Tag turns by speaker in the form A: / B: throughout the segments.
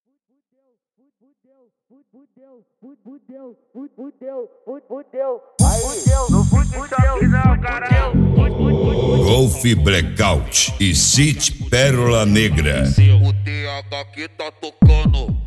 A: Golf Blackout e City Pérola Negra.
B: O TH que tá tocando.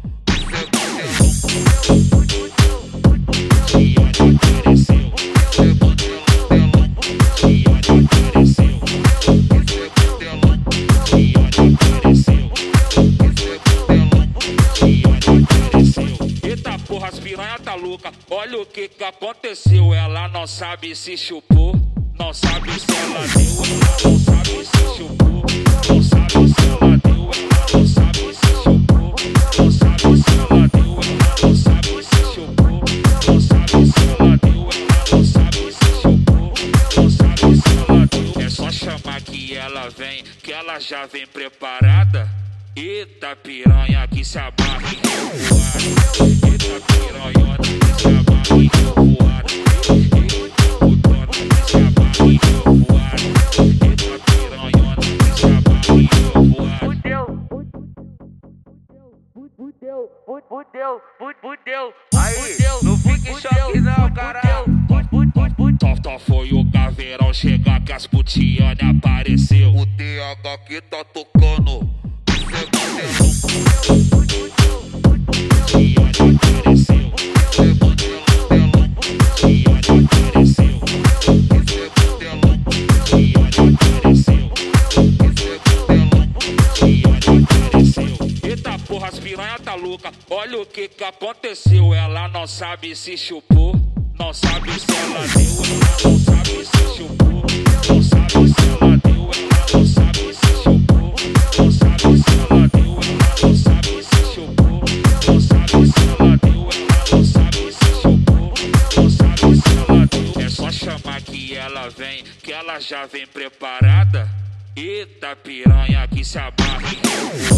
B: Eita porra, as piranha tá louca. Olha o que aconteceu. Ela não sabe se chupou, não sabe se ela deu, ela não sabe se chupou, não sabe se ela deu, ela não sabe se chupou, não sabe se ela deu, ela não sabe se chupou, não sabe se ela deu, ela não sabe se chupou, não sabe se ela deu. É só chamar que ela vem, que ela já vem preparada. Eita piranha que se abarra e revoada. Eita piranhona que se abarra e revoada. Eita putona que se abarra e revoada. Eita piranhona que se abarra e revoada. Fudeu. Aí, não fique em choque não, caralho. Só foi o caveirão chegar que as putiane apareceu. O TH que tá tocando. Eita porra, as piranha tá louca. Olha o que aconteceu. Ela não sabe se chupou, não sabe se ela deu, ela não sabe se chupou, não sabe se ela deu, ela não sabe se chupou, não sabe se ela deu, ela não sabe se chupou, não sabe se ela deu, ela não sabe se chupou, não sabe se ela deu. É só chamar que ela vem, que ela já vem preparada. Eita piranha que se abarra e revoa.